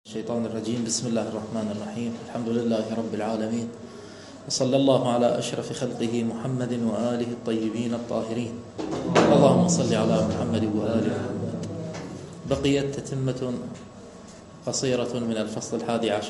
الشيطان الرجيم. بسم الله الرحمن الرحيم. الحمد لله رب العالمين، وصلى الله على أشرف خلقه محمد وآله الطيبين الطاهرين. اللهم صل على محمد وآل محمد. بقيت تتمة قصيرة من الفصل 11.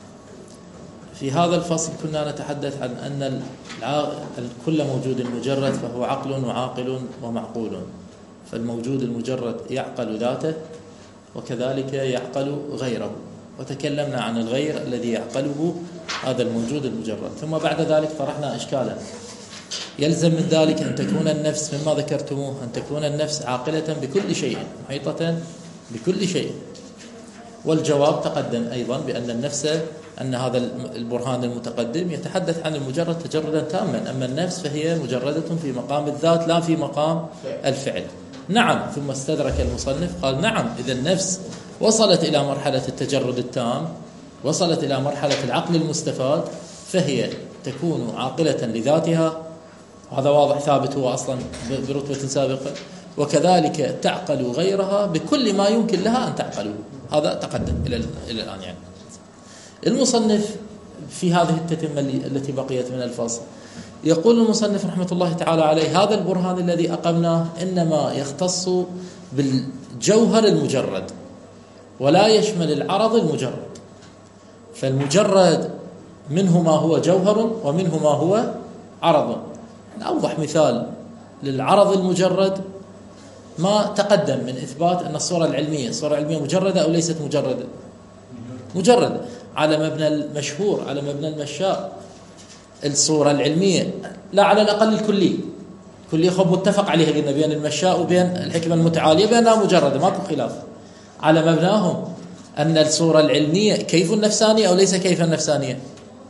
في هذا الفصل كنا نتحدث عن أن كل موجود مجرد فهو عقل وعاقل ومعقول، فالموجود المجرد يعقل ذاته وكذلك يعقل غيره، وتكلمنا عن الغير الذي يعقله هذا الموجود المجرد. ثم بعد ذلك طرحنا إشكالا، يلزم من ذلك أن تكون النفس مما ذكرتموه، أن تكون النفس عاقلة بكل شيء، محيطة بكل شيء. والجواب تقدم أيضا بأن النفس، أن هذا البرهان المتقدم يتحدث عن المجرد تجردا تاما، أما النفس فهي مجردة في مقام الذات لا في مقام الفعل. نعم. ثم استدرك المصنف قال نعم، إذا النفس وصلت إلى مرحلة التجرد التام، وصلت إلى مرحلة العقل المستفاد، فهي تكون عاقلة لذاتها، هذا واضح ثابت هو أصلا برتبة سابقة، وكذلك تعقل غيرها بكل ما يمكن لها أن تعقله. هذا تقدم إلى الآن. يعني المصنف في هذه التتمة التي بقيت من الفصل يقول المصنف رحمة الله تعالى عليه: هذا البرهان الذي أقمناه إنما يختص بالجوهر المجرد ولا يشمل العرض المجرد، فالمجرد منه ما هو جوهر ومنه ما هو عرض. أوضح مثال للعرض المجرد ما تقدم من إثبات أن الصورة العلمية مجردة أو ليست مجردة؟ مجردة على مبنى المشهور، على مبنى المشاء. الصورة العلمية لا على الأقل الكلية خب متفق عليها، قلنا بين المشاء وبين الحكمة المتعالية بأنها مجردة، ماكو خلاف على مبناهم أن الصورة العلمية كيف النفسانية أو ليس كيف النفسانية؟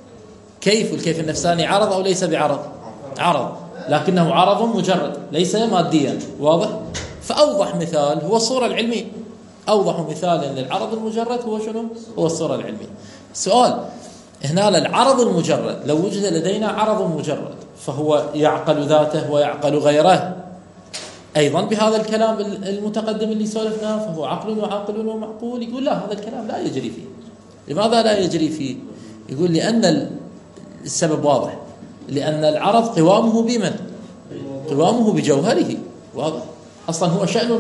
الكيف النفساني عرض أو ليس بعرض؟ عرض، لكنه عرض مجرد ليس ماديا. واضح؟ فأوضح مثال هو الصورة العلمية، أوضح مثال للعرض المجرد هو شنو؟ هو الصورة العلمية. السؤال هنا العرض المجرد، لو وجد لدينا عرض مجرد فهو يعقل ذاته ويعقل غيره أيضا بهذا الكلام المتقدم اللي سولفناه، فهو عقل وعاقل ومعقول. يقول لا، هذا الكلام لا يجري فيه. لماذا لا يجري فيه؟ يقول لأن السبب واضح، لأن العرض قوامه بمن؟ قوامه بجوهره. واضح؟ أصلا هو شأن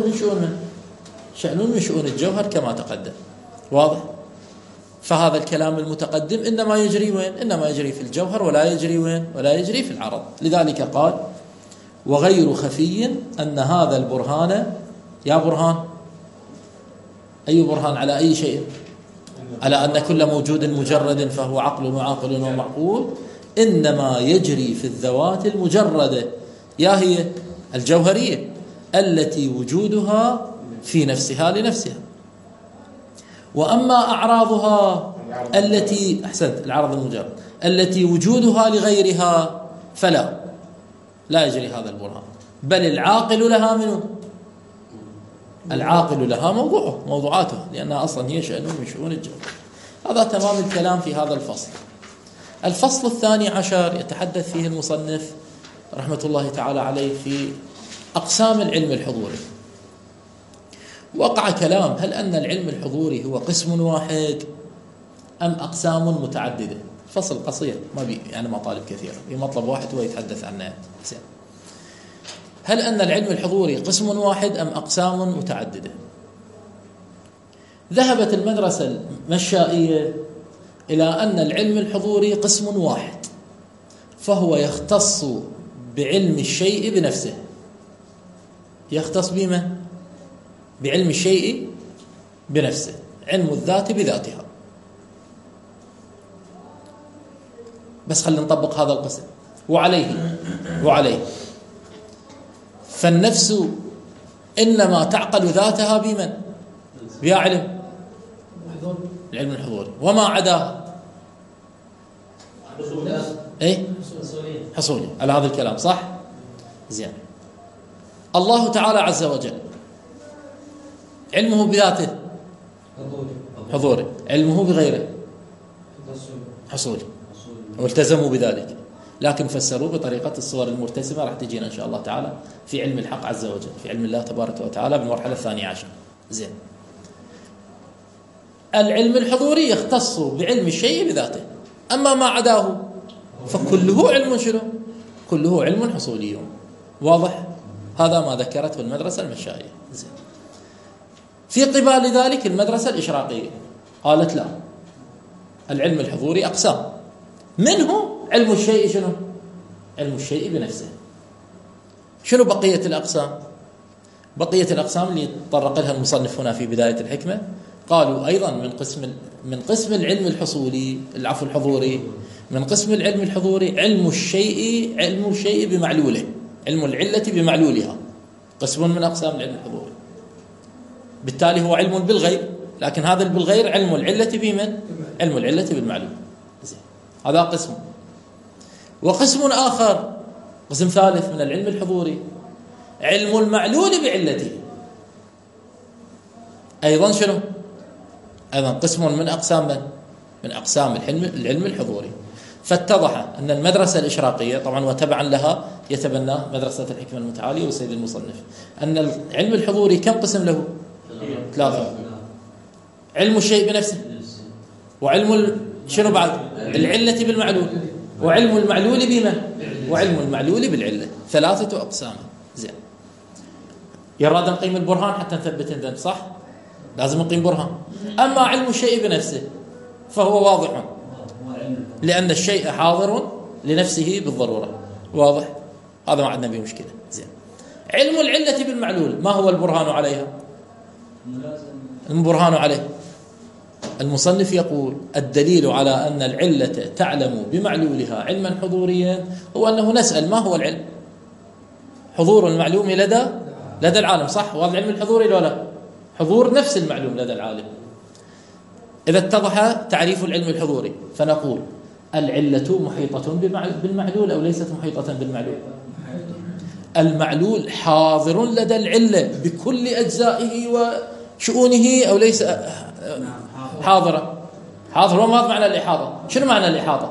من شؤون الجوهر كما تقدم. واضح؟ فهذا الكلام المتقدم إنما يجري وين؟ إنما يجري في الجوهر، ولا يجري وين؟ ولا يجري في العرض. لذلك قال: وغير خفي أن هذا البرهان، يا برهان، أي برهان على أي شيء؟ على أن كل موجود مجرد فهو عقل وعاقل ومعقول، إنما يجري في الذوات المجردة، يا هي الجوهرية التي وجودها في نفسها لنفسها. وأما أعراضها التي العرض المجرد التي وجودها لغيرها لا يجري هذا البرهان، بل العاقل لها منه، العاقل لها موضوعاته، لأنها أصلا هي شأن من شؤون الجوهر. هذا تمام الكلام في هذا الفصل. الفصل 12 يتحدث فيه المصنف رحمة الله تعالى عليه في أقسام العلم الحضوري. وقع كلام: هل أن العلم الحضوري هو قسم واحد أم أقسام متعددة؟ فصل قصير، ما بي يعني مطالب كثيرة، في مطلب واحد هو يتحدث عنه. هل أن العلم الحضوري قسم واحد أم أقسام متعددة؟ ذهبت المدرسة المشائية إلى أن العلم الحضوري قسم واحد، فهو يختص بعلم الشيء بنفسه. يختص بما؟ بعلم الشيء بنفسه، علم الذات بذاتها. بس خلينا نطبق هذا القسم وعليه فالنفس إنما تعقل ذاتها بمن؟ بعلم العلم الحضوري، وما عداه حصولي. على هذا الكلام صح؟ زين. الله تعالى عز وجل علمه بذاته حضوري، علمه بغيره حصولي، والتزموا بذلك، لكن فسروا بطريقة الصور المرتسمة راح تجينا إن شاء الله تعالى في علم الحق عز وجل، في علم الله تبارك وتعالى بالمرحلة 12. زين. العلم الحضوري يختص بعلم الشيء بذاته، أما ما عداه فكله علم شنو؟ كله علم حصولي. واضح؟ هذا ما ذكرته المدرسة المشائية. في قبال ذلك المدرسة الإشراقية قالت لا، العلم الحضوري أقسام، منه علم الشيء شنو؟ علم الشيء بنفسه. شنو بقية الأقسام؟ بقية الأقسام اللي تطرق لها المصنف هنا في بداية الحكمة، قالوا أيضا من قسم العلم الحصولي، العفو الحضوري، من قسم العلم الحضوري علم الشيء بمعلوله، علم العلة بمعلولها، قسم من أقسام العلم الحضوري. بالتالي هو علم بالغير، لكن هذا بالغير علم العلة بمن؟ علم العلة بالمعلول. هذا قسم. وقسم آخر، قسم ثالث من العلم الحضوري، علم المعلول بعلته. أيضا شنو؟ أيضا قسم من أقسام من أقسام العلم الحضوري. فاتضح أن المدرسة الإشراقية طبعا وتبعا لها يتبناه مدرسة الحكمة المتعالية والسيد المصنف، أن العلم الحضوري كم قسم له؟ 3. علم الشيء بنفسه، وعلم شنو بعد؟ العلة بالمعلول، وعلم المعلول بما؟ وعلم المعلول بالعلة. 3 أقسام. زين، يراد نقيم البرهان حتى نثبت الذنب، صح؟ لازم نقيم برهان. أما علم الشيء بنفسه فهو واضح، لأن الشيء حاضر لنفسه بالضرورة. واضح؟ هذا ما عندنا به مشكلة. زين، علم العلة بالمعلول ما هو البرهان عليها؟ البرهان عليه، المصنف يقول الدليل على أن العلة تعلم بمعلولها علما حضوريا هو أنه نسأل ما هو العلم؟ حضور المعلوم لدى العالم، صح؟ وهذا العلم الحضوري ولا حضور نفس المعلوم لدى العالم. إذا اتضح تعريف العلم الحضوري فنقول العلة محيطة بالمعلول أو ليست محيطة بالمعلول؟ المعلول حاضر لدى العلة بكل أجزائه وشؤونه أو ليس حاضرة؟ حاضر. وما معنى الإحاطة؟ شنو معنى الإحاطة؟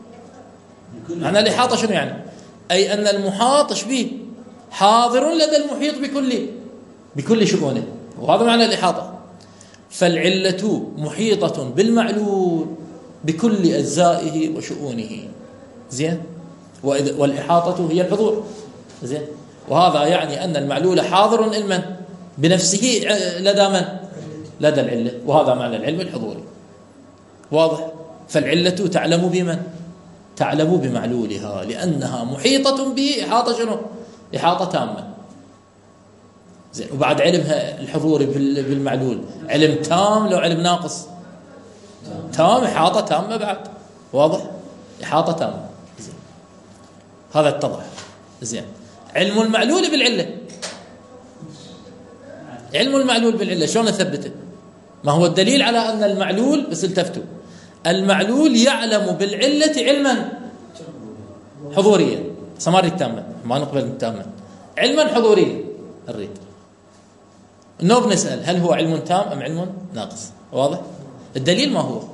معنى الإحاطة شنو يعني؟ أي أن المحاط شبيه حاضر لدى المحيط بكل شؤونه، وهذا معنى الإحاطة. فالعلة محيطة بالمعلول بكل أجزائه وشؤونه. زين، والإحاطة هي الحضور. زين، وهذا يعني أن المعلول حاضر علما بنفسه لدى من؟ لدى العلة، وهذا معنى العلم الحضوري. واضح؟ فالعلة تعلم بمن؟ تعلم بمعلولها، لأنها محيطة به إحاطة شنو؟ إحاطة تامة. زين، وبعد علمها الحضوري بالمعلول علم تام لو علم ناقص؟ تام، إحاطة تامة بعد. واضح؟ إحاطة تامة. زين، هذا اتضح. زين، علم المعلول بالعلة، علم المعلول بالعلة شلون نثبته؟ ما هو الدليل على أن المعلول، بس التفتوا، المعلول يعلم بالعلة علما حضوريا، سماري تاما، ما نقبل التاما، علما حضوريا. الريد النوب نسأل هل هو علم تام أم علم ناقص؟ واضح؟ الدليل ما هو؟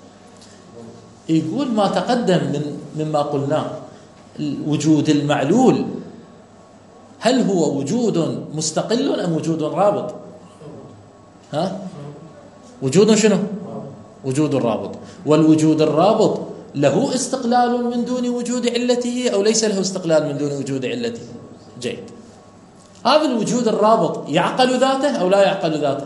يقول ما تقدم مما قلناه، وجود المعلول هل هو وجود مستقل أم وجود رابط؟ ها؟ وجود شنو؟ وجود رابط. والوجود الرابط له استقلال من دون وجود علته أو ليس له استقلال من دون وجود علته؟ جيد. هذا الوجود الرابط يعقل ذاته أو لا يعقل ذاته؟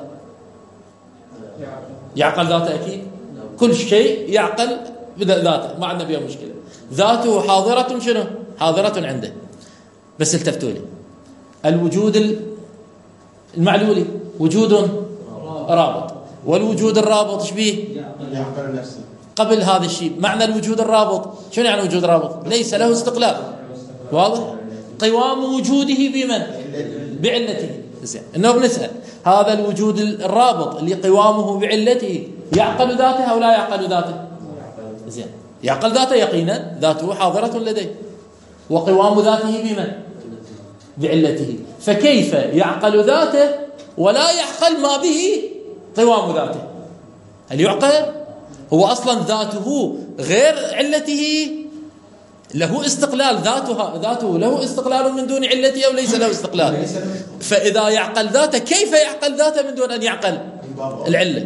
يعقل ذاته أكيد، كل شيء يعقل ذاته، ما عندنا بها مشكلة. ذاته حاضرة شنو؟ حاضرة عنده. بس التفتوا لي، الوجود المعلولي وجود رابط، والوجود الرابط شبيه يعقل نفسه. قبل هذا الشيء معنى الوجود الرابط شنو يعني؟ وجود رابط ليس له استقلال. واضح؟ قوام وجوده بمن؟ بعلته. زين، انه بنسأل هذا الوجود الرابط اللي قوامه بعلته يعقل ذاته او لا يعقل ذاته؟ زين، يعقل ذاته يقينا، ذاته حاضرة لديه، وقوام ذاته بمن؟ بعلته. فكيف يعقل ذاته ولا يعقل ما به قوام ذاته؟ هل يعقل؟ هو أصلا ذاته غير علته، له استقلال، ذاته له استقلال من دون علته أو ليس له استقلال؟ فإذا يعقل ذاته كيف يعقل ذاته من دون أن يعقل العلة؟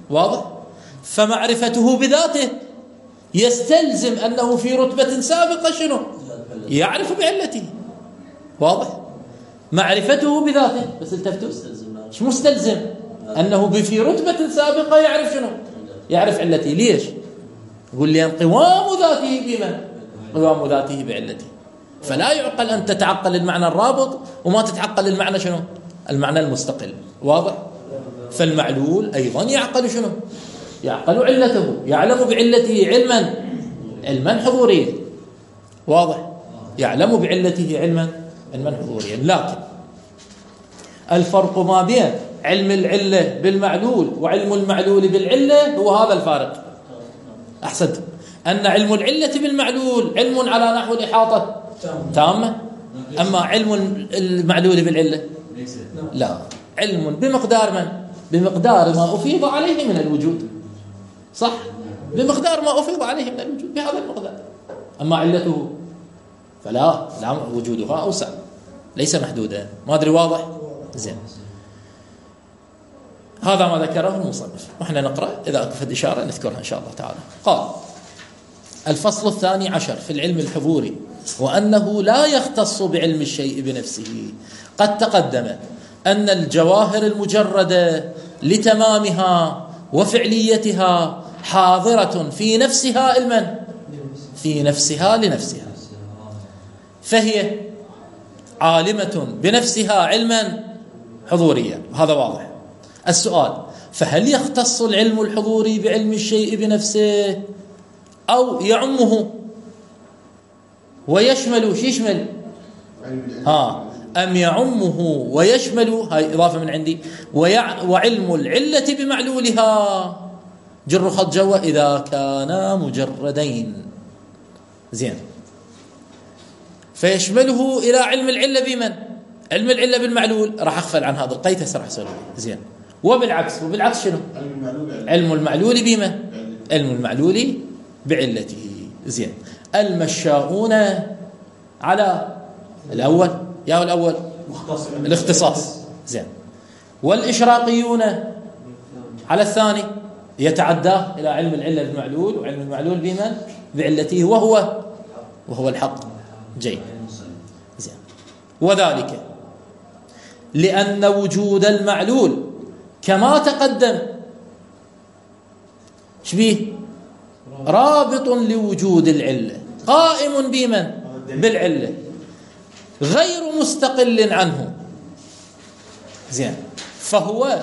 واضح؟ فمعرفته بذاته يستلزم أنه في رتبة سابقة شنو؟ يعرف بعلته. واضح؟ معرفته بذاته، بس التفتوا مش مستلزم أنه في رتبة سابقة يعرف شنو؟ يعرف علته. ليش؟ يقول لي قوام ذاته بمن؟ قوام ذاته بعلته. فلا يعقل أن تتعقل المعنى الرابط وما تتعقل المعنى شنو؟ المعنى المستقل. واضح؟ فالمعلول أيضا يعقل شنو؟ يعقل علته، يعلم بعلته علما حضوريا. واضح؟ يعلم بعلته علما حضوريا. لكن الفرق ما بين علم العلة بالمعلول وعلم المعلول بالعلة هو هذا الفارق. أحسنت. أن علم العلة بالمعلول علم على نحو الإحاطة تامة، أما علم المعلول بالعلة لا، علم بمقدار من؟ بمقدار ما أفيض عليه من الوجود. صح؟ بمقدار ما أفيض عليه من الوجود، بهذا المقدار. أما علته فلا، لا، وجودها أوسع، ليس محدودا. ما أدري واضح؟ زين. هذا ما ذكره المصنف، وإحنا نقرأ إذا أكفت إشارة نذكرها إن شاء الله تعالى. قال: الفصل 12 في العلم الحضوري، وأنه لا يختص بعلم الشيء بنفسه. قد تقدم أن الجواهر المجردة لتمامها وفعليتها حاضرة في نفسها علما، في نفسها لنفسها، فهي عالمة بنفسها علما حضوريا. هذا واضح. السؤال: فهل يختص العلم الحضوري بعلم الشيء بنفسه أو يعمه ويشمل؟ شو يشمل؟ أم يعمه ويشمل؟ هاي إضافة من عندي. وعلم العلة بمعلولها جر خط جوة إذا كانا مجردين. زين. فيشمله إلى علم العلة بمن؟ علم العلة بالمعلول. راح أغفل عن هذا القيد هسه راح أسأله. زين. وبالعكس شنو؟ علم المعلول بمن؟ علم المعلول بعلته. زين. المشاؤون على الأول، يا الأول الاختصاص. زين. والإشراقيون على الثاني يتعداه إلى علم العلة بالمعلول، وعلم المعلول بمن؟ بعلته، وهو الحق. جيد. زين. وذلك لأن وجود المعلول كما تقدم شبيه رابط لوجود العلة، قائم بمن؟ بالعلة، غير مستقل عنه. زين. فهو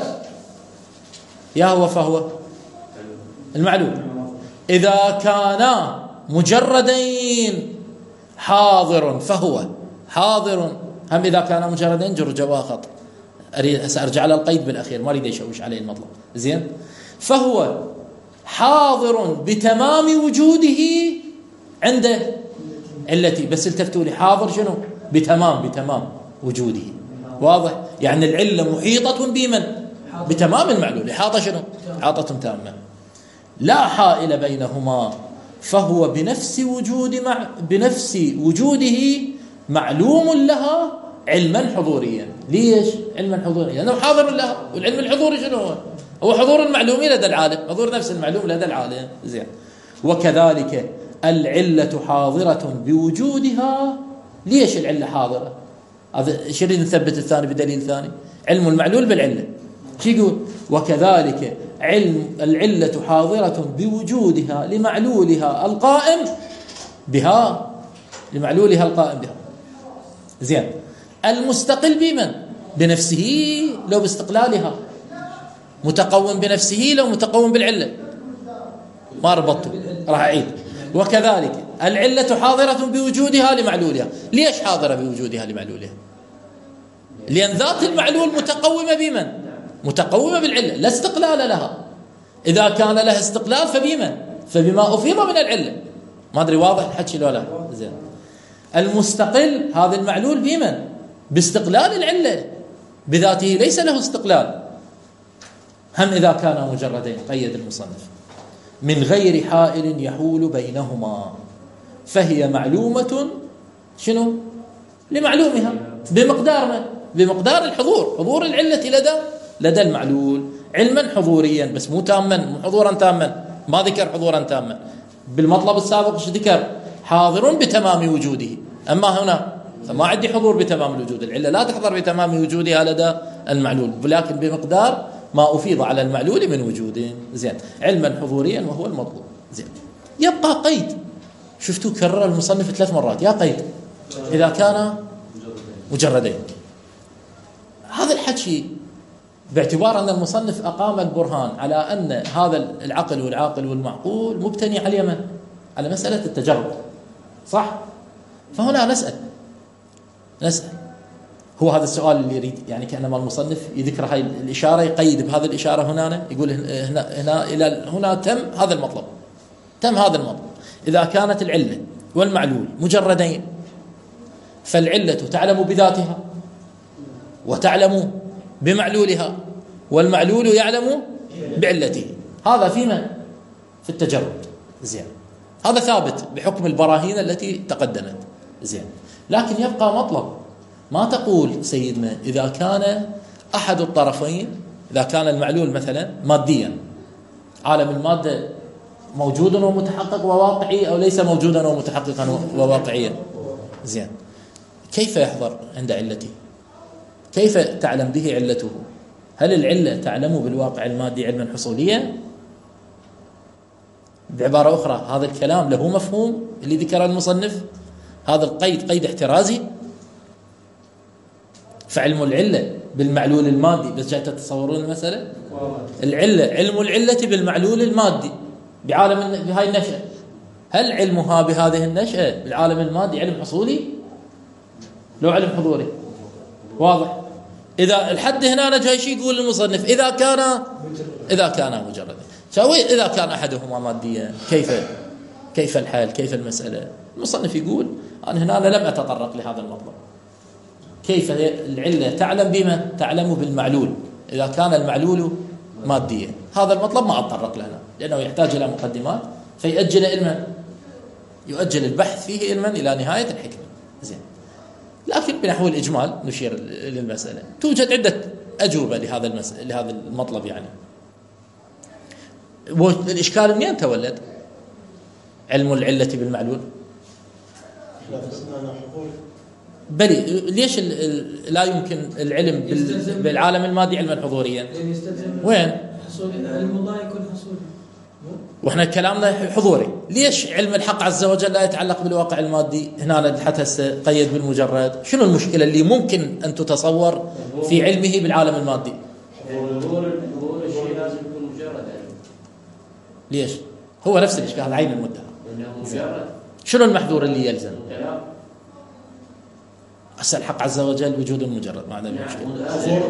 المعلول إذا كانا مجردين حاضر، فهو حاضر. هم إذا كانا مجردين جر جواه خط، سأرجع على القيد بالأخير، ما أريد يشوش عليه المطلب. زين. فهو حاضر بتمام وجوده عنده علتي. بس التفتوا لي حاضر شنو؟ بتمام وجوده. واضح؟ يعني العلة محيطة بمن؟ بتمام المعلول. إحاطة شنو؟ إحاطة تامة، لا حائل بينهما. فهو بنفس وجوده معلوم لها علما حضوريا. ليش علما حضوريا؟ لأنه حاضر لها. والعلم الحضوري شنو هو حضور المعلوم لدى العالم، حضور نفس المعلوم لدى العالم. زين. وكذلك العلة حاضرة بوجودها. ليش العلة حاضرة؟ هذا ايش نريد نثبت الثاني بدليل ثاني؟ علم المعلول بالعلة. شو يقول؟ وكذلك العلة حاضرة بوجودها لمعلولها القائم بها، زين. المستقل بمن؟ بنفسه لو باستقلالها، متقوم بنفسه لو متقوم بالعلة. ما ربطته، راح أعيد. وكذلك العلة حاضرة بوجودها لمعلولها. ليش حاضرة بوجودها لمعلولها؟ لأن ذات المعلول متقومة بمن؟ متقومة بالعلة، لا استقلال لها. إذا كان لها استقلال فبمن؟ فبما أفيض من العلة. ما أدري واضح الحكي لو لا؟ زين. المستقل هذا المعلول بمن؟ باستقلال العلة، بذاته ليس له استقلال. هم إذا كانا مجردين، قيد المصنف، من غير حائل يحول بينهما، فهي معلومة شنو؟ لمعلومها بمقدار من؟ بمقدار الحضور، حضور العلة لدى المعلول. علما حضوريا بس مو تاما، مو حضورا تاما، ما ذكر حضورا تاما. بالمطلب السابق ايش ذكر؟ حاضر بتمام وجوده. أما هنا فما عندي حضور بتمام الوجود، العلة لا تحضر بتمام وجودها لدى المعلول، ولكن بمقدار ما أفيض على المعلول من وجوده. زين، علما حضوريا وهو المطلوب. زين، يبقى قيد. شفتوا كرر المصنف 3 مرات يا قيد إذا كان مجردين. هذا الحكي باعتبار أن المصنف أقام البرهان على أن هذا العقل والعاقل والمعقول مبتني على اليمن، على مسألة التجرد، صح؟ فهنا نسأل هو هذا السؤال اللي يريد، يعني كأنما المصنف يذكر هاي الإشارة، يقيد بهذه الإشارة هنا، يقول هنا إلى هنا تم هذا المطلب، تم هذا المطلب. إذا كانت العلة والمعلول مجردين فالعلة تعلم بذاتها وتعلم بمعلولها، والمعلول يعلم بعلته. هذا فيما في التجرد. زين، هذا ثابت بحكم البراهين التي تقدمت. زين، لكن يبقى مطلب. ما تقول سيدنا إذا كان أحد الطرفين، إذا كان المعلول مثلا ماديا، عالم المادة موجود ومتحقق وواقعي أو ليس موجودا ومتحققا وواقعيا. زين، كيف يحضر عند علته؟ كيف تعلم به علته؟ هل العلة تعلم بالواقع المادي علما حصوليا؟ بعبارة أخرى، هذا الكلام له مفهوم اللي ذكر المصنف؟ هذا القيد قيد احترازي؟ فعلم العلة بالمعلول المادي، بس جاي تتصورون المسألة؟ العلة، علم العلة بالمعلول المادي بعالم بهاي النشأة، هل علمها بهذه النشأة بالعالم المادي علم حصولي لو علم حضوري؟ واضح؟ إذا الحد هنا جاي شيء يقول المصنف إذا كان مجرد، إذا كان أحدهما ماديا كيف الحال؟ كيف المسألة؟ المصنف يقول أنا هنا لم أتطرق لهذا المطلب. كيف العلة تعلم بما تعلم بالمعلول إذا كان المعلول ماديا؟ هذا المطلب ما أتطرق له لأنه يحتاج إلى مقدمات، فيؤجل علما، يؤجل البحث فيه علما إلى نهاية الحكمة. زين، لكن بنحو الإجمال نشير للمسألة. توجد عدة أجوبة لهذا المطلب. يعني الإشكال منين تولد؟ علم العلة بالمعلول بلي، ليش لا يمكن العلم بالعالم المادي علما حضوريا؟ وين؟ علم الله يكون حصولي واحنا كلامنا حضوري. ليش علم الحق عز وجل لا يتعلق بالواقع المادي؟ هنا حتى قيد بالمجرد. شنو المشكلة اللي ممكن أن تتصور في علمه بالعالم المادي؟ ظهور الشيء لازم يكون مجرد. ليش؟ هو نفس الإشكال، هذا عين المدعى. شنو المحذور اللي يلزم؟ أسأل الحق عز وجل وجود مجرد، ما عندنا مشكلة.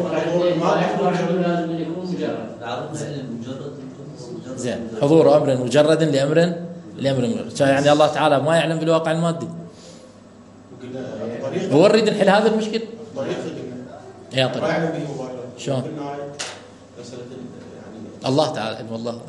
لازم يكون مجرد. زين، حضور أمر مجرد لأمر مجرد. يعني الله تعالى ما يعلم بالواقع المادي. هو نريد نحل هذا المشكل. يا طيب، شلون؟ الله تعالى علم الله،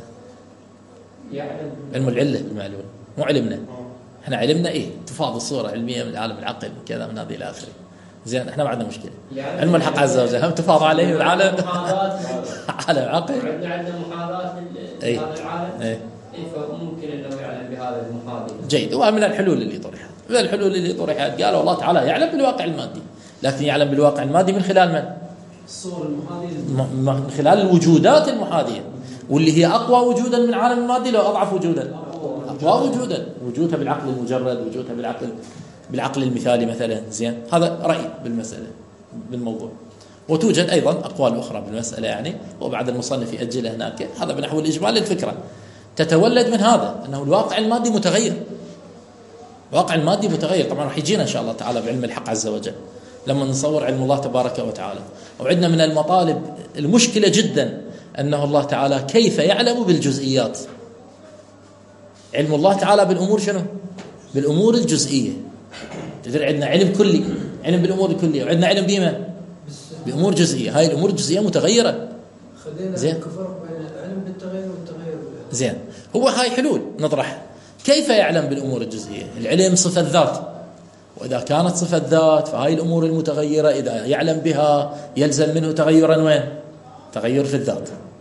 علم العلة بالمعلول، مو علمنا. احنا علمنا تفاضل الصورة علمية من العالم العقل كذا من هذه إلى آخره. زين، احنا ما عندنا مشكلة. علم الحق عز وجل هم تفاضل عليه العالم عالم عقل. عندنا محاذاة لهذا العالم. فممكن انه يعلم بهذا المحاذاة. جيد، ومن الحلول اللي طرحت، من الحلول اللي طرحت قالوا الله تعالى يعلم بالواقع المادي، لكن يعلم بالواقع المادي من خلال من؟ الصور المحاذية، من خلال الوجودات المحاذية، واللي هي أقوى وجودا من العالم المادي لو أضعف وجودا. أقوى وجودها بالعقل المجرد، وجودها بالعقل المثالي مثلا. زين، هذا رأي بالمسألة بالموضوع. وتوجد أيضا أقوال أخرى بالمسألة، يعني وبعد المصنف يأجله هناك. هذا بنحو الإجمال للفكرة تتولد من هذا أنه الواقع المادي متغير. الواقع المادي متغير. طبعا راح يجينا إن شاء الله تعالى بعلم الحق عز وجل لما نصور علم الله تبارك وتعالى. وعندنا من المطالب المشكلة جدا أنه الله تعالى كيف يعلم بالجزئيات. علم الله تعالى بالأمور شنو؟ بالأمور الجزئية. تدري عندنا علم كلي، علم بالأمور الكلية، وعندنا علم بما بأمور جزئية. هاي الأمور الجزئية متغيرة. زين، كفرق بين العلم بالتغير والتغير. زين، هو هاي حلول نطرح. كيف يعلم بالأمور الجزئية؟ العلم صفة ذات، وإذا كانت صفة ذات فهاي الأمور المتغيرة إذا يعلم بها يلزم منه تغيرا وين؟ تغير في الذات.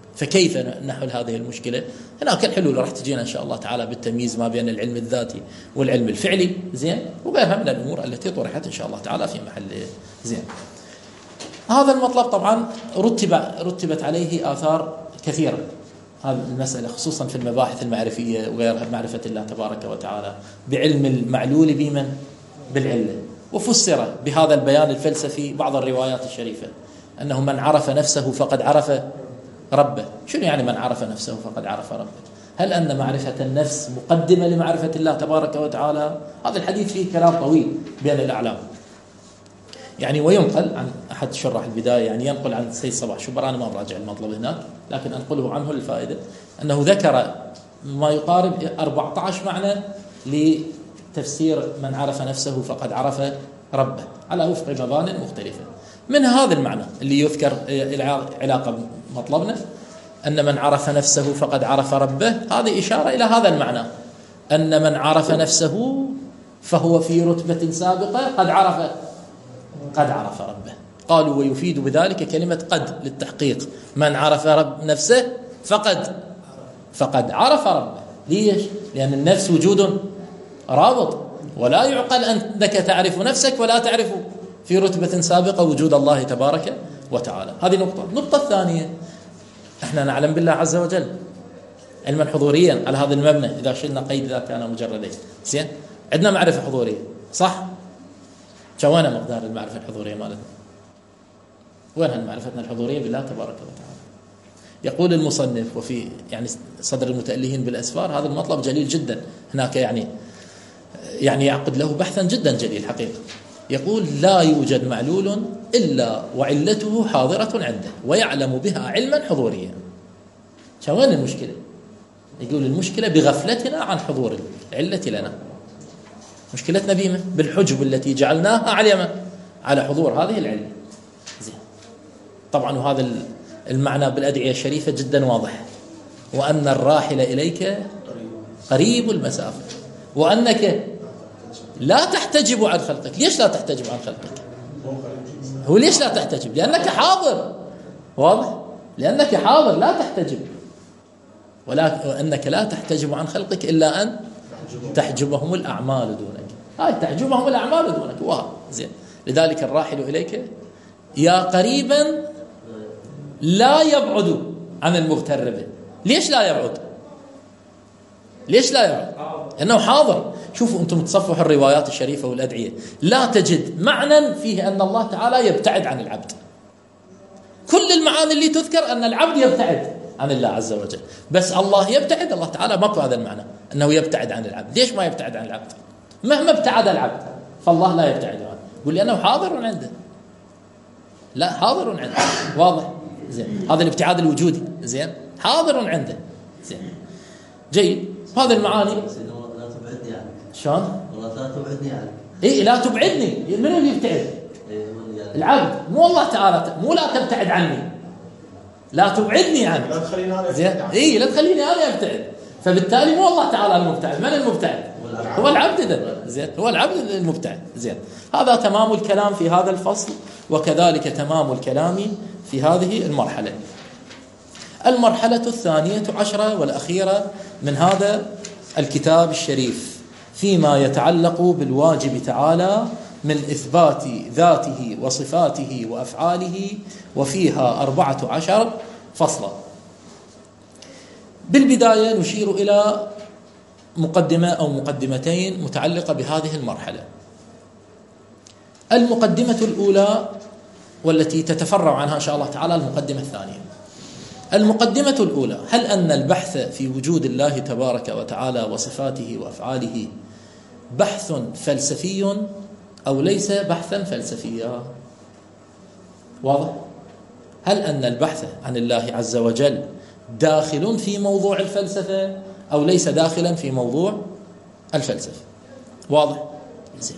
فكيف نحل هذه المشكلة؟ هناك الحلول راح تجينا إن شاء الله تعالى بالتمييز ما بين العلم الذاتي والعلم الفعلي، زين، وغيرها من الأمور التي طرحت إن شاء الله تعالى في محل زين. هذا المطلب طبعا رتبت عليه آثار كثيرة، هذه المسألة خصوصا في المباحث المعرفية وغيرها، معرفة الله تبارك وتعالى بعلم المعلول بمن؟ بالعلة. وفسر بهذا البيان الفلسفي بعض الروايات الشريفة أنه من عرف نفسه فقد عرف ربه. شنو يعني من عرف نفسه فقد عرف ربه؟ هل أن معرفة النفس مقدمة لمعرفة الله تبارك وتعالى؟ هذا الحديث فيه كلام طويل بين الأعلام يعني، وينقل عن أحد شراح البداية يعني ينقل عن سيد صباح شبر، أنا ما براجع المطلب هناك لكن أنقله عنه للفائدة، أنه ذكر ما يقارب 14 معنى لتفسير من عرف نفسه فقد عرف ربه على وفق مبان مختلفة. من هذا المعنى اللي يذكر علاقة بمطلبنا أن من عرف نفسه فقد عرف ربه، هذه إشارة إلى هذا المعنى، أن من عرف نفسه فهو في رتبة سابقة قد عرف ربه. قالوا ويفيد بذلك كلمة قد للتحقيق، من عرف رب نفسه فقد عرف ربه. ليش؟ لأن النفس وجود رابط، ولا يعقل أنك تعرف نفسك ولا تعرف في رتبة سابقة وجود الله تبارك وتعالى. هذه نقطة. النقطة الثانية، احنا نعلم بالله عز وجل علما حضوريا على هذا المبنى، إذا شلنا قيد إذا كان مجردين، زين، عندنا معرفة حضورية صح؟ وين مقدار المعرفة الحضورية مالتنا؟ وين معرفتنا الحضورية بالله تبارك وتعالى؟ يقول المصنف وفي يعني صدر المتألهين بالأسفار، هذا المطلب جليل جدا هناك، يعني يعقد له بحثا جدا جليل حقيقة. يقول لا يوجد معلول إلا وعلته حاضرة عنده ويعلم بها علما حضوريا. وين المشكلة؟ يقول المشكلة بغفلتنا عن حضور العلة لنا، مشكلتنا بما بالحجب التي جعلناها على حضور هذه العلة. زين. طبعا وهذا المعنى بالأدعية الشريفة جدا واضح، وأن الراحل إليك قريب المسافة، وأنك لا تحتجب عن خلقك. ليش لا تحتجب عن خلقك؟ هو ليش لا تحتجب؟ لأنك حاضر، واضح؟ لأنك حاضر لا تحتجب، وأنك لا تحتجب عن خلقك إلا أن تحجبهم الأعمال دونك. هاي تحجبهم الأعمال دونك. واو زين. لذلك الراحل إليك يا قريبا لا يبعد عن المغترب. ليش لا يبعد؟ لأنه حاضر. شوفوا أنتم تصفحوا الروايات الشريفة والأدعية، لا تجد معنى فيه أن الله تعالى يبتعد عن العبد. كل المعاني اللي تذكر أن العبد يبتعد عن الله عز وجل، بس الله يبتعد. الله تعالى ماكو هذا المعنى أنه يبتعد عن العبد. ليش ما يبتعد عن العبد؟ مهما ابتعد العبد فالله لا يبتعد عنه. يقول لأنه حاضر عنده، لا حاضر عنده. واضح؟ زين. هذا الابتعاد الوجودي، زين، حاضر عنده. زين جيد. هذه المعاني لا تبعدني عنك. شلون؟ والله لا تبعدني عنك. إيه لا تبعدني. من اللي يبتعد؟ العبد، مو الله تعالى. مو لا تبتعد عني، لا تبعدني عنك. لا تخليني أنا زين. إيه لا تخليني أنا أبتعد. فبالتالي مو الله تعالى المبتعد. من المبتعد؟ هو العبد ده. زين. هو العبد المبتعد. زين. هذا تمام الكلام في هذا الفصل، وكذلك تمام الكلام في هذه المرحلة. المرحلة 12 والأخيرة من هذا الكتاب الشريف فيما يتعلق بالواجب تعالى من إثبات ذاته وصفاته وأفعاله، وفيها 14 فصلا. بالبداية نشير إلى مقدمة أو مقدمتين متعلقة بهذه المرحلة. المقدمة الأولى والتي تتفرع عنها إن شاء الله تعالى المقدمة الثانية. المقدمة الأولى: هل أن البحث في وجود الله تبارك وتعالى وصفاته وأفعاله بحث فلسفي أو ليس بحثا فلسفيا؟ واضح؟ هل أن البحث عن الله عز وجل داخل في موضوع الفلسفة أو ليس داخلا في موضوع الفلسفة؟ واضح؟ زين.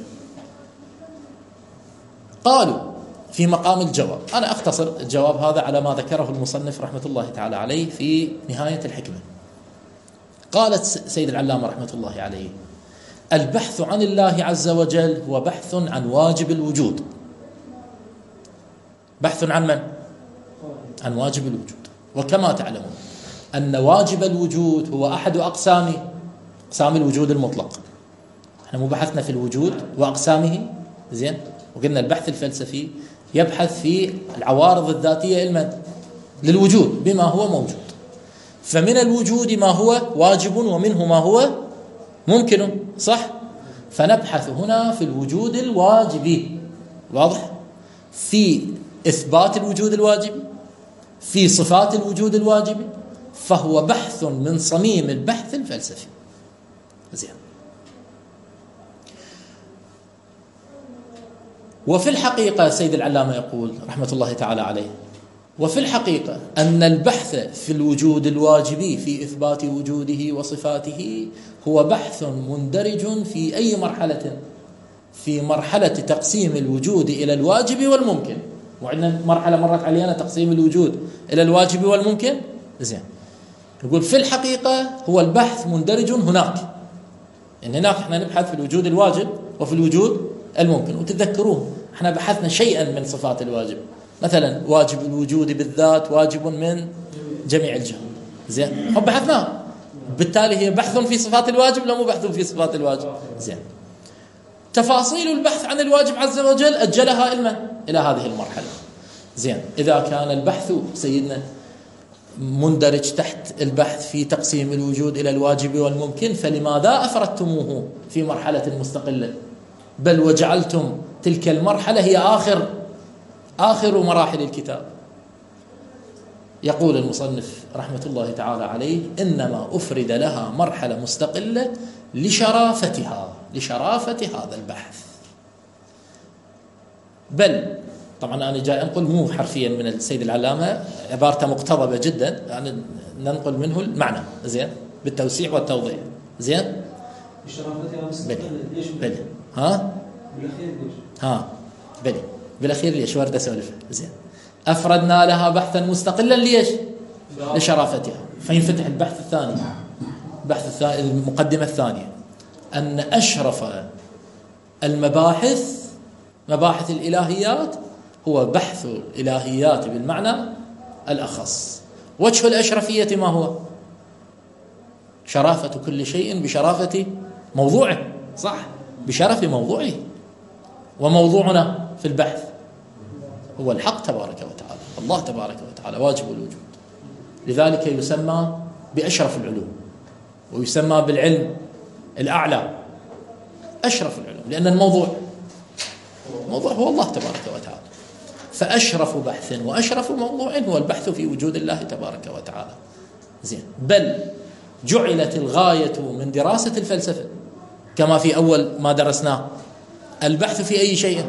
قالوا في مقام الجواب، أنا أختصر الجواب هذا على ما ذكره المصنف رحمة الله تعالى عليه في نهاية الحكمة. قالت سيد العلامة رحمة الله عليه: البحث عن الله عز وجل هو بحث عن واجب الوجود. بحث عن من؟ عن واجب الوجود. وكما تعلمون أن واجب الوجود هو أحد أقسام الوجود المطلق. احنا مو بحثنا في الوجود وأقسامه، زين، وقلنا البحث الفلسفي يبحث في العوارض الذاتية للوجود بما هو موجود. فمن الوجود ما هو واجب ومنه ما هو ممكن، صح؟ فنبحث هنا في الوجود الواجبي، واضح؟ في إثبات الوجود الواجبي، في صفات الوجود الواجبي، فهو بحث من صميم البحث الفلسفي. زين. وفي الحقيقة سيد العلامة يقول رحمة الله تعالى عليه: وفي الحقيقة أن البحث في الوجود الواجبي في إثبات وجوده وصفاته هو بحث مندرج في أي مرحلة؟ في مرحلة تقسيم الوجود إلى الواجب والممكن. وعندنا مرحلة مرت علينا تقسيم الوجود إلى الواجب والممكن. زين. يقول في الحقيقة هو البحث مندرج هناك، إن هناك احنا نبحث في الوجود الواجب وفي الوجود الممكن. وتذكروه احنا بحثنا شيئا من صفات الواجب، مثلا واجب الوجود بالذات واجب من جميع الجهات. زين، بحثناه، بالتالي هي بحث في صفات الواجب لا مو بحث في صفات الواجب. زين. تفاصيل البحث عن الواجب عز وجل أجلها إلى هذه المرحلة. زين. إذا كان البحث سيدنا مندرج تحت البحث في تقسيم الوجود إلى الواجب والممكن، فلماذا أفردتموه في مرحلة مستقلة، بل وجعلتم تلك المرحلة هي آخر مراحل الكتاب؟ يقول المصنف رحمة الله تعالى عليه: إنما أفرد لها مرحلة مستقلة لشرافة هذا البحث. بل طبعا أنا جاي أنقل مو حرفيا من السيد العلامة، عبارته مقتضبة جدا، يعني ننقل منه المعنى، زين، بالتوسيع والتوضيح. زين. بلي بالأخير ليش ورد أسولف. زين. أفردنا لها بحثا مستقلا ليش؟ لشرافتها. فينفتح البحث الثاني، المقدمة الثانية، أن أشرف المباحث مباحث الإلهيات هو بحث الإلهيات بالمعنى الأخص. وجه الأشرفية ما هو؟ شرافة كل شيء بشرافة موضوعه، صح؟ بشرف موضوعه. وموضوعنا في البحث هو الحق تبارك وتعالى، الله تبارك وتعالى واجب الوجود. لذلك يسمى بأشرف العلوم، ويسمى بالعلم الأعلى أشرف العلوم، لأن الموضوع هو الله تبارك وتعالى. فأشرف بحث وأشرف موضوع هو البحث في وجود الله تبارك وتعالى. زين. بل جعلت الغاية من دراسة الفلسفة كما في أول ما درسناه البحث في أي شيء،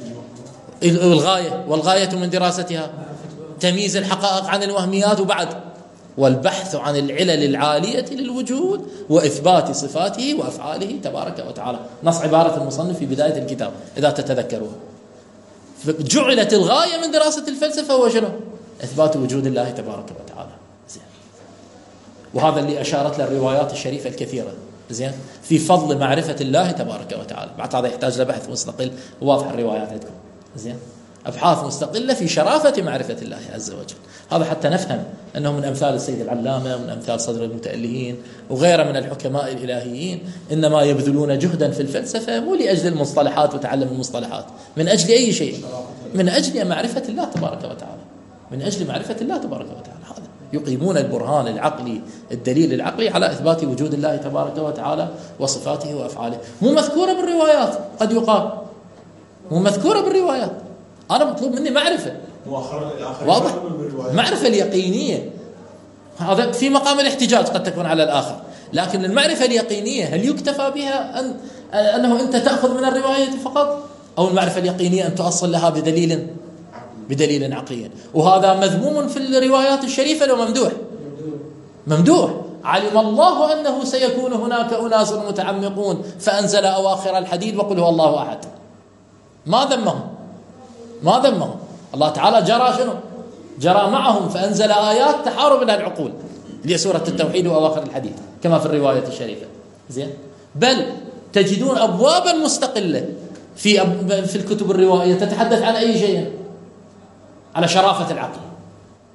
والغاية من دراستها تمييز الحقائق عن الوهميات، وبعد والبحث عن العلل العالية للوجود وإثبات صفاته وأفعاله تبارك وتعالى. نص عبارة المصنف في بداية الكتاب إذا تتذكروها. جعلت الغاية من دراسة الفلسفة هو شنو؟ إثبات وجود الله تبارك وتعالى. زين. وهذا اللي أشارت له الروايات الشريفة الكثيرة، زين، في فضل معرفة الله تبارك وتعالى. بعد هذا يحتاج لبحث مستقل، واضح الروايات عندكم، زين، أبحاث مستقلة في شرافة معرفة الله عز وجل. هذا حتى نفهم أنه من أمثال السيد العلامة ومن أمثال صدر المتألهين وغيره من الحكماء الإلهيين إنما يبذلون جهدا في الفلسفة مو لأجل المصطلحات وتعلم المصطلحات، من أجل أي شيء؟ من أجل معرفة الله تبارك وتعالى، من أجل معرفة الله تبارك وتعالى. هذا يقيمون البرهان العقلي، الدليل العقلي على إثبات وجود الله تبارك وتعالى وصفاته وأفعاله. مو مذكورة بالروايات، قد يقال مو مذكورة بالروايات. أنا مطلوب مني معرفة، واضح، معرفة اليقينية. هذا في مقام الاحتجاج قد تكون على الآخر، لكن المعرفة اليقينية هل يكتفى بها أنه أنت تأخذ من الرواية فقط، أو المعرفة اليقينية أن تؤصل لها بدليل عقلي؟ وهذا مذموم في الروايات الشريفة لو ممدوح. علم الله أنه سيكون هناك أناس متعمقون فأنزل أواخر الحديد وقل هو الله أحد. ما ذمهم الله تعالى، جرى معهم فأنزل آيات تحارب لها العقول، اللي سورة التوحيد وأواخر الحديث كما في الرواية الشريفة. زين. بل تجدون أبوابا مستقلة في الكتب الروائية تتحدث عن أي شيء، على شرافة العقل،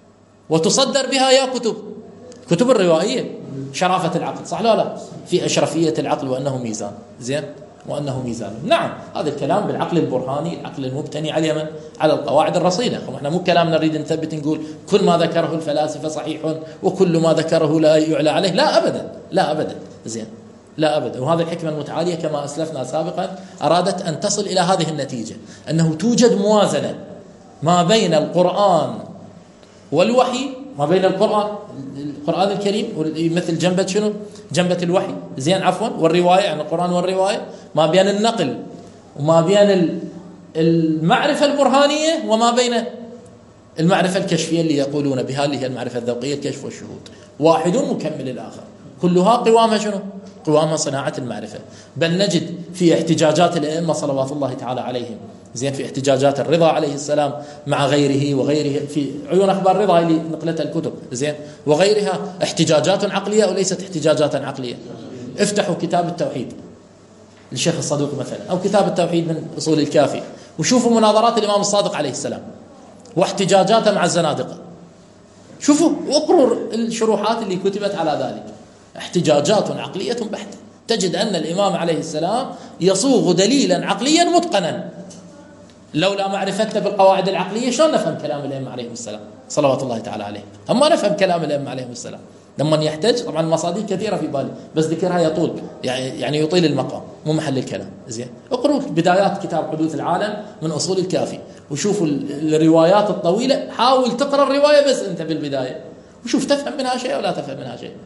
وتصدر بها يا كتب الروائية شرافة العقل، صح لا لا؟ في أشرفية العقل وأنه ميزان، زين، وأنه ميزان. نعم، هذا الكلام بالعقل البرهاني، العقل المبتني على القواعد الرصينة. احنا مو كلامنا نريد نثبت نقول كل ما ذكره الفلاسفة صحيح وكل ما ذكره لا يعلى عليه، لا أبدا، لا أبدا، زين، لا أبدا. وهذه الحكمة المتعالية كما أسلفنا سابقا أرادت أن تصل إلى هذه النتيجة، أنه توجد موازنة ما بين القرآن والوحي، ما بين القرآن الكريم مثل جنبة شنو؟ جنبة الوحي، زين، عفوا، والرواية، يعني القرآن والرواية، ما بين النقل وما بين المعرفة البرهانية وما بين المعرفة الكشفية اللي يقولون بها، اللي هي المعرفة الذوقية، الكشف والشهود. واحد مكمل الآخر، كلها قوامها شنو؟ قوامها صناعة المعرفة. بل نجد في احتجاجات الأئمة صلوات الله تعالى عليهم، زين، في احتجاجات الرضا عليه السلام مع غيره وغيره في عيون أخبار الرضا اللي نقلتها الكتب، زين، وغيرها احتجاجات عقلية وليست احتجاجات عقلية. افتحوا كتاب التوحيد للشيخ الصدوق مثلا، أو كتاب التوحيد من أصول الكافي، وشوفوا مناظرات الإمام الصادق عليه السلام واحتجاجاته مع الزنادقة، شوفوا واقروا الشروحات اللي كتبت على ذلك، احتجاجات عقلية بحتة. تجد أن الإمام عليه السلام يصوغ دليلا عقليا متقنا، لولا معرفتنا بالقواعد العقلية شلون نفهم كلام الأئمة عليهم السلام صلوات الله تعالى عليه؟ هم ما نفهم كلام الأئمة عليهم السلام لما يحتج. طبعا المصادر كثيرة في بالي بس ذكرها يطول، يعني يطيل المقام، مو محل الكلام، زين. اقروا بدايات كتاب حدوث العالم من أصول الكافي وشوفوا الروايات الطويلة، حاول تقرأ الرواية بس أنت بالبداية وشوف تفهم منها شيء ولا تفهم منها شيء،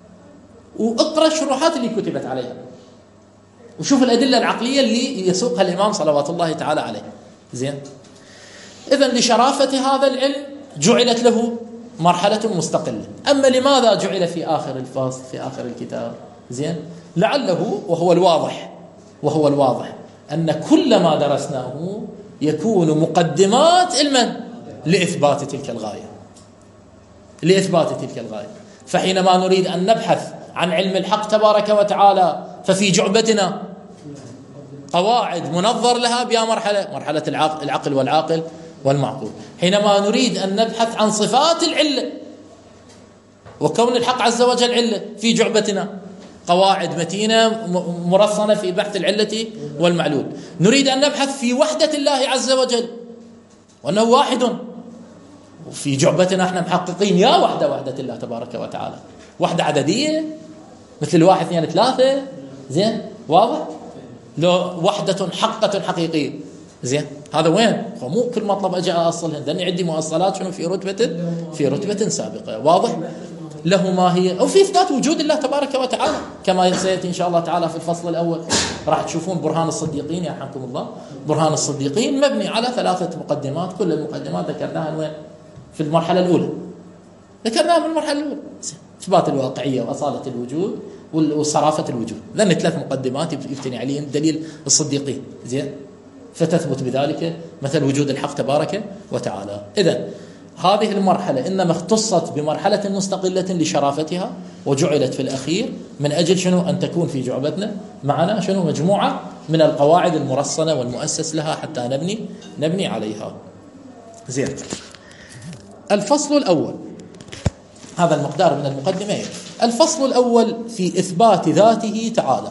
واقرأ الشروحات اللي كتبت عليها وشوف الأدلة العقلية اللي يسوقها الإمام صلوات الله تعالى عليه، زين. إذن لشرافة هذا العلم جعلت له مرحلة مستقلة. أما لماذا جعل في آخر الفصل، في آخر الكتاب، زين، لعله وهو الواضح أن كل ما درسناه يكون مقدمات علما لإثبات تلك الغاية. فحينما نريد أن نبحث عن علم الحق تبارك وتعالى ففي جعبتنا قواعد منظر لها بها مرحلة العقل والعاقل والمعقول. حينما نريد أن نبحث عن صفات العلة وكون الحق عز وجل علة، في جعبتنا قواعد متينة مرصنة في بحث العلة والمعلول. نريد أن نبحث في وحدة الله عز وجل وأنه واحد، وفي جعبتنا احنا محققين يا وحدة الله تبارك وتعالى، وحدة عددية مثل 1 2 3، زين، واضح؟ لو وحدة حقة حقيقية، زين، هذا وين؟ مو كل مطلب أجي أصلها، لأني عندي مؤصلات شنو في رتبة سابقة، واضح؟ له ما هي، أو في إثبات وجود الله تبارك وتعالى كما سيأتي إن شاء الله تعالى في الفصل الأول. راح تشوفون برهان الصديقين يرحمكم الله، برهان الصديقين مبني على 3 مقدمات، كل المقدمات ذكرناها وين؟ في المرحلة الأولى، ذكرناها في المرحلة الأولى، إثبات الواقعية وأصالة الوجود وصرافة الوجود، لأن 3 مقدمات يفتني عليهم دليل الصديقين، زين، فتثبت بذلك مثل وجود الحق تبارك وتعالى. إذن هذه المرحلة إنما اختصت بمرحلة مستقلة لشرافتها، وجعلت في الأخير من أجل شنو؟ أن تكون في جعبتنا معنا شنو؟ مجموعة من القواعد المرصنة والمؤسس لها حتى نبني عليها، زين. الفصل الأول، هذا المقدار من المقدمة. الفصل الأول في إثبات ذاته تعالى.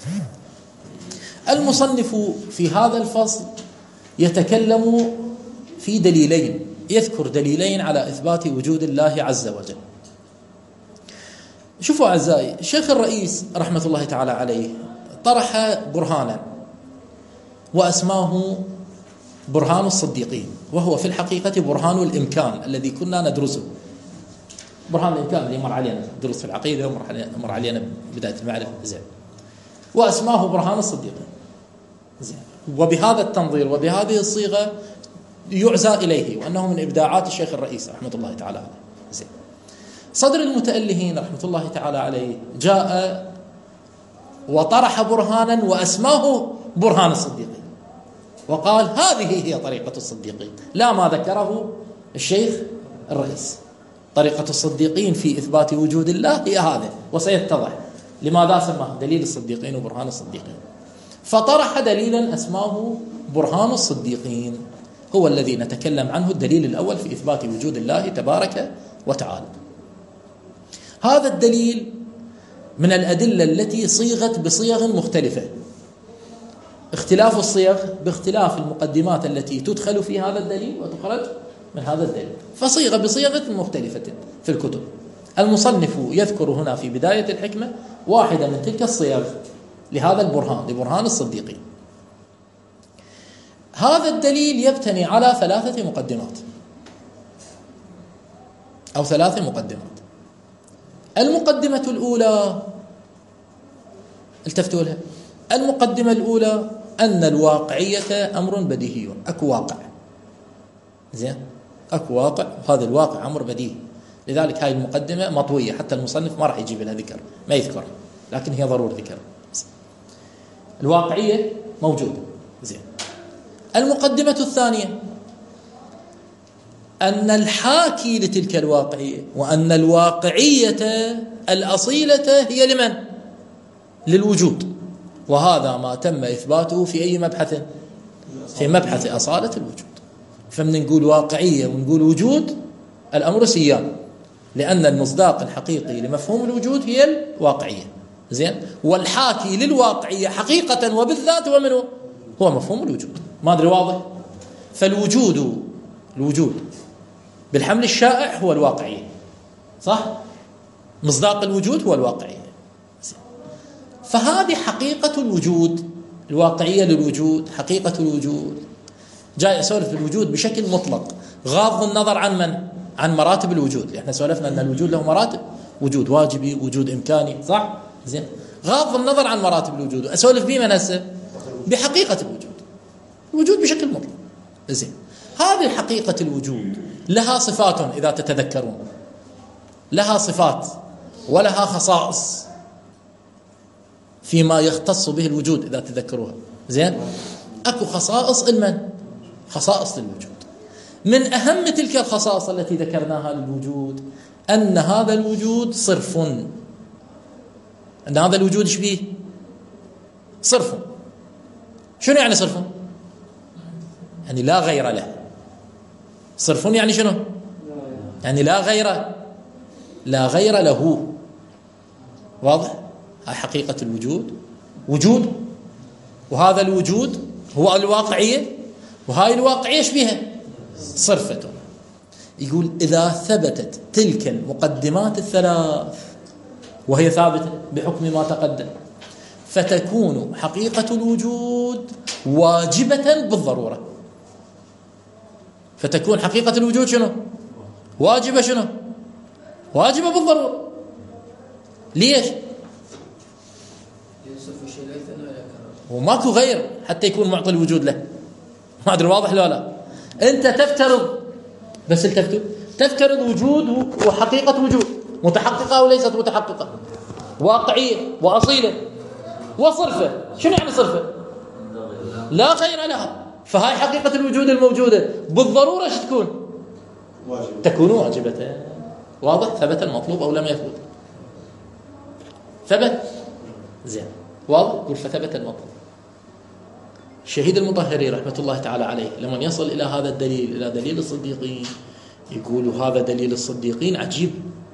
المصنف في هذا الفصل يتكلم في دليلين، يذكر دليلين على إثبات وجود الله عز وجل. شوفوا أعزائي، الشيخ الرئيس رحمة الله تعالى عليه طرح برهانا وأسماه برهان الصديقين، وهو في الحقيقة برهان الإمكان الذي كنا ندرسه، برهان الإمكان اللي مر علينا دروس في العقيدة ومر علينا بداية المعرفة، زين، وأسماه برهان الصديقين، زين. وبهذا التنظير وبهذه الصيغة يعزى إليه، وأنه من إبداعات الشيخ الرئيس رحمة الله تعالى عليه، زين. صدر المتألهين رحمة الله تعالى عليه جاء وطرح برهانا وأسماه برهان الصديقين، وقال هذه هي طريقة الصديقين، لا ما ذكره الشيخ الرئيس. طريقة الصديقين في إثبات وجود الله هي هذا، وسيتضح لماذا سماه دليل الصديقين وبرهان الصديقين. فطرح دليلا أسماه برهان الصديقين، هو الذي نتكلم عنه، الدليل الأول في إثبات وجود الله تبارك وتعالى. هذا الدليل من الأدلة التي صيغت بصيغ مختلفة، اختلاف الصيغ باختلاف المقدمات التي تدخل في هذا الدليل وتخرج من هذا الدليل، فصيغ بصيغة مختلفة في الكتب. المصنف يذكر هنا في بداية الحكمة واحدة من تلك الصيغ لهذا البرهان، لبرهان الصديقين. هذا الدليل يبتني على 3 مقدمات أو 3 مقدمات. المقدمة الأولى، التفتوا لها، المقدمة الأولى أن الواقعية أمر بديهي، أكو واقع، زين، أكو واقع، هذا الواقع أمر بديهي، لذلك هاي المقدمة مطوية، حتى المصنف ما راح يجيب لها ذكر، ما يذكر، لكن هي ضرور ذكر. الواقعية موجودة، زين. المقدمة الثانية أن الحاكي لتلك الواقعية وأن الواقعية الأصيلة هي لمن؟ للوجود، وهذا ما تم إثباته في أي مبحث؟ في مبحث أصالة الوجود. فمن نقول واقعية ونقول وجود الأمر سيان، لأن المصداق الحقيقي لمفهوم الوجود هي الواقعية، زين، والحاكي للواقعية حقيقة وبالذات ومنه هو مفهوم الوجود. ما أدري واضح؟ فالوجود، الوجود بالحمل الشائع هو الواقعية، صح؟ مصداق الوجود هو الواقعية. فهذه حقيقة الوجود، الواقعية للوجود، حقيقة الوجود. جاي أسولف الوجود بشكل مطلق غاض النظر عن من؟ عن مراتب الوجود. احنا سولفنا أن الوجود له مراتب، وجود واجبي، وجود إمكاني، صح؟ زين، غاض النظر عن مراتب الوجود، أسولف بمن هسه؟ بحقيقة الوجود، الوجود بشكل مطلق. زين، هذه حقيقة الوجود لها صفات إذا تتذكرون، لها صفات ولها خصائص فيما يختص به الوجود إذا تذكروها، زين. أكو خصائص المن؟ خصائص للوجود. من أهم تلك الخصائص التي ذكرناها للوجود أن هذا الوجود صرف، أن هذا الوجود إيش بيه؟ صرف. شنو يعني صرف؟ يعني لا غير له. صرف يعني شنو؟ يعني لا غير له. واضح؟ هاي حقيقة الوجود، وجود، وهذا الوجود هو الواقعية، وهاي الواقعية ايش بيها؟ صرفة. يقول إذا ثبتت تلك المقدمات الثلاث وهي ثابتة بحكم ما تقدم، فتكون حقيقة الوجود واجبة بالضرورة. فتكون حقيقة الوجود شنو؟ واجبة. شنو؟ واجبة بالضرورة. ليش؟ وماكو غير حتى يكون معطي الوجود له. ما أدري واضح لا لا؟ أنت تفترض، بس تفترض وجود وحقيقة وجود متحققة أو ليست متحققة، واقعية وأصيلة وصرفة. شنو يعني صرفة؟ لا غير لها. فهاي حقيقة الوجود الموجودة بالضرورة ايش تكون؟ تكون واجبة. واضح؟ ثبت المطلوب أو لم يثبت؟ ثبت، زين، واضح؟ يقول فثبت المطلوب. الشهيد المطهري رحمة الله تعالى عليه لما يصل إلى هذا الدليل، إلى دليل الصديقين، يقول هذا دليل الصديقين عجيب،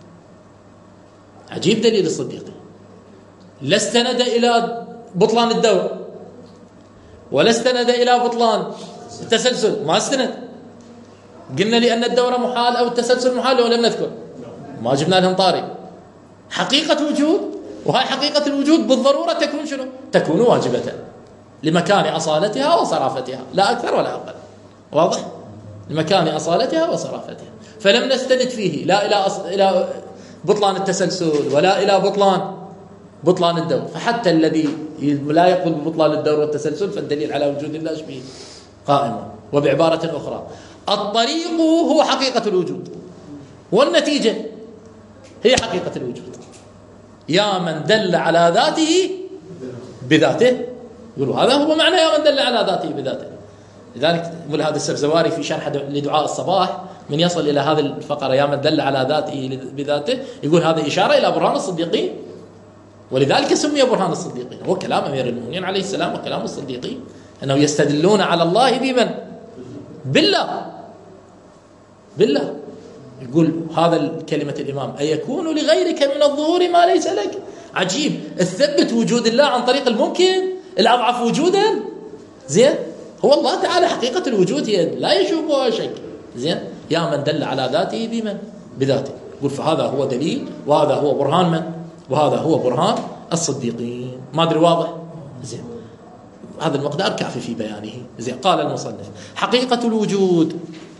عجيب دليل الصديقين. لا استند إلى بطلان الدور ولا استند إلى بطلان التسلسل، ما استند. قلنا لأن الدور محال أو التسلسل محال ولم نذكر، ما جبنا لهم طاري. حقيقة وجود، وهي حقيقة الوجود بالضرورة تكون شنو؟ تكون واجبة لمكان أصالتها وصرافتها، لا أكثر ولا أقل. واضح؟ لمكان أصالتها وصرافتها. فلم نستند فيه لا إلى بطلان التسلسل ولا إلى بطلان الدور. فحتى الذي لا يقبل ببطلان الدور والتسلسل فالدليل على وجود الله به قائم. وبعبارة أخرى، الطريق هو حقيقة الوجود والنتيجة هي حقيقة الوجود. يا من دل على ذاته بذاته، يقولوا هذا هو معنى يا من دل على ذاته بذاته. لذلك يقول هذا السبزواري في شرح لدعاء الصباح من يصل إلى هذه الفقرة يا من دل على ذاته بذاته، يقول هذا إشارة إلى برهان الصديقين، ولذلك سمي برهان الصديقين. هو كلام أمير المؤمنين عليه السلام وكلام الصديقين أنه يستدلون على الله بمن؟ بالله. يقول هذا كلمة الإمام أيكون لغيرك من الظهور ما ليس لك. عجيب، تثبت وجود الله عن طريق الممكن الأضعف وجودا. زين، هو الله تعالى حقيقة الوجود هي لا يشوبها شيء. زين، يا من دل على ذاته بمن؟ بذاته. يقول فهذا هو دليل، وهذا هو برهان من؟ وهذا هو برهان الصديقين. ما أدري واضح؟ زين، هذا المقدار كافي في بيانه. زين، قال المصنف حقيقة الوجود.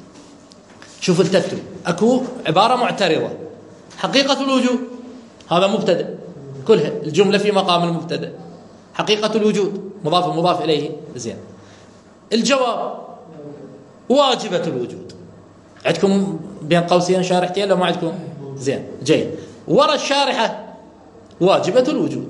شوف التتو أكو عبارة معترضة. حقيقة الوجود هذا مبتدأ، كلها الجملة في مقام المبتدأ. حقيقة الوجود مضاف ومضاف إليه. زين، الجواب واجبة الوجود. عندكم بين قوسين شارحتين لو ما عندكم؟ زين، جيد. وراء الشارحة واجبة الوجود.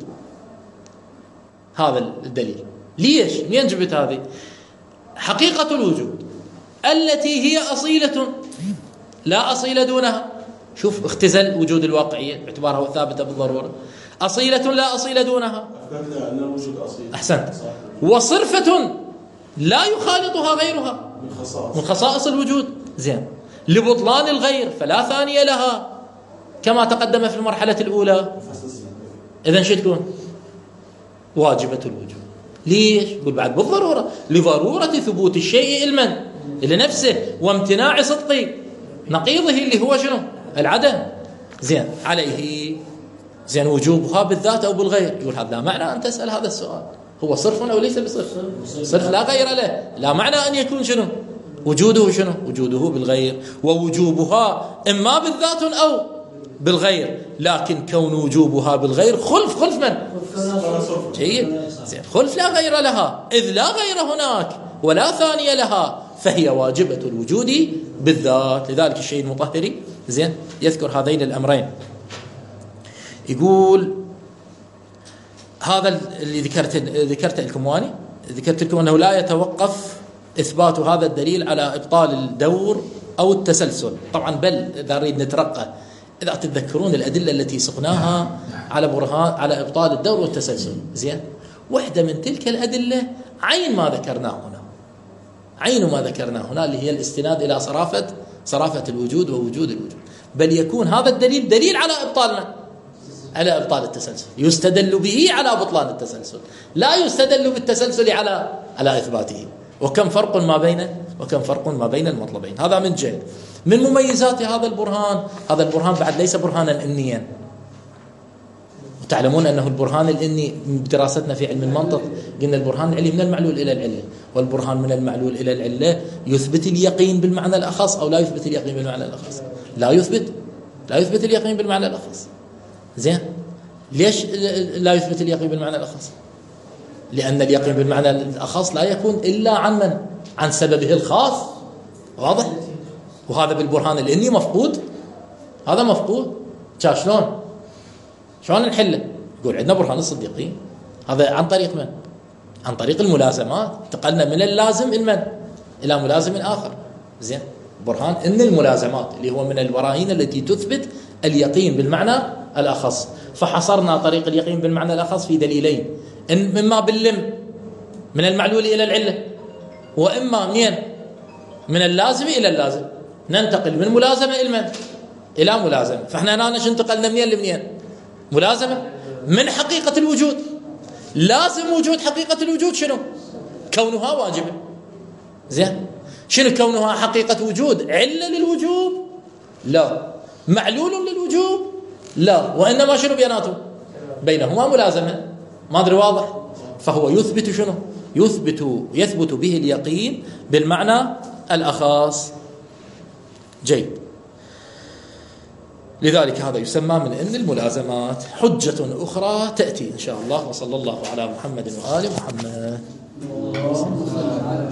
هذا الدليل. ليش؟ منين جبت هذه؟ حقيقة الوجود التي هي أصيلة لا أصيل دونها. شوف، اختزل وجود الواقعية باعتبارها ثابتة بالضرورة. أصيلة لا أصيل دونها. أحسنت. وصرفة لا يخالطها غيرها من خصائص الوجود. زين، لبطلان الغير فلا ثانية لها كما تقدم في المرحلة الأولى. إذن شو تكون؟ واجبة الوجود. ليش؟ يقول بعد بالضرورة، لضرورة ثبوت الشيء علما لنفسه وامتناع صدق نقيضه اللي هو شنو؟ العدم. زين، عليه زين وجوبها بالذات أو بالغير. يقول هذا معنى أن تسأل هذا السؤال. هو صرف أو ليس بصرف؟ صرف لا غير له. لا معنى أن يكون شنو؟ وجوده شنو؟ وجوده بالغير. ووجوبها إما بالذات أو بالغير، لكن كون وجوبها بالغير خلف من؟ جيد، زين، خلف لا غير لها، إذ لا غير هناك ولا ثانية لها، فهي واجبة الوجود بالذات. لذلك الشيء المطهري زين يذكر هذين الأمرين. يقول هذا اللي ذكرت لكم أنه لا يتوقف إثبات هذا الدليل على إبطال الدور أو التسلسل. طبعا بل إذا نريد نترقى، إذا تتذكرون الأدلة التي سقناها على برهان على إبطال الدور والتسلسل. زين، واحدة من تلك الأدلة عين ما ذكرناه هنا، اللي هي الاستناد إلى صرافة الوجود ووجود الوجود. بل يكون هذا الدليل دليل على إبطالنا، على إبطال التسلسل. يستدل به على بطلان التسلسل، لا يستدل بالتسلسل على إثباته. وكم فرق ما بين المطلبين. هذا من جهة. من مميزات هذا البرهان بعد ليس برهانا إنيا. وتعلمون أنه البرهان الإني بدراستنا في علم المنطق قلنا البرهان العلي من المعلول إلى العلة، والبرهان من المعلول إلى العلة يثبت اليقين بالمعنى الأخص أو لا يثبت اليقين بالمعنى الأخص؟ لا يثبت اليقين بالمعنى الأخص. زين، ليش لا يثبت اليقين بالمعنى الأخص؟ لأن اليقين بالمعنى الأخص لا يكون إلا عن سببه الخاص. واضح؟ وهذا بالبرهان الإني مفقود. هذا مفقود. شلون نحله؟ يقول عندنا برهان الصديقين، هذا عن طريق من؟ عن طريق الملازمات. انتقلنا من اللازم إلى ملازم آخر. زين، برهان إن الملازمات اللي هو من البراهين التي تثبت اليقين بالمعنى الأخص. فحصرنا طريق اليقين بالمعنى الأخص في دليلين، إما باللم من المعلول إلى العلة، وإما من اللازم إلى اللازم. ننتقل من ملازمة إلى ملازمة. فإحنا هنا انتقلنا منين لمنين؟ ملازمة من حقيقة الوجود. لازم وجود حقيقة الوجود شنو؟ كونها واجبة. زين، شنو كونها حقيقة وجود؟ علة للوجوب؟ لا. معلول للوجوب؟ لا. وإنما شنو بينهما ملازمة. ما أدري واضح؟ فهو يثبت شنو؟ يثبت به اليقين بالمعنى الأخص. جيد، لذلك هذا يسمى من إن الملازمات. حجة أخرى تأتي إن شاء الله. وصلى الله على محمد وآل محمد.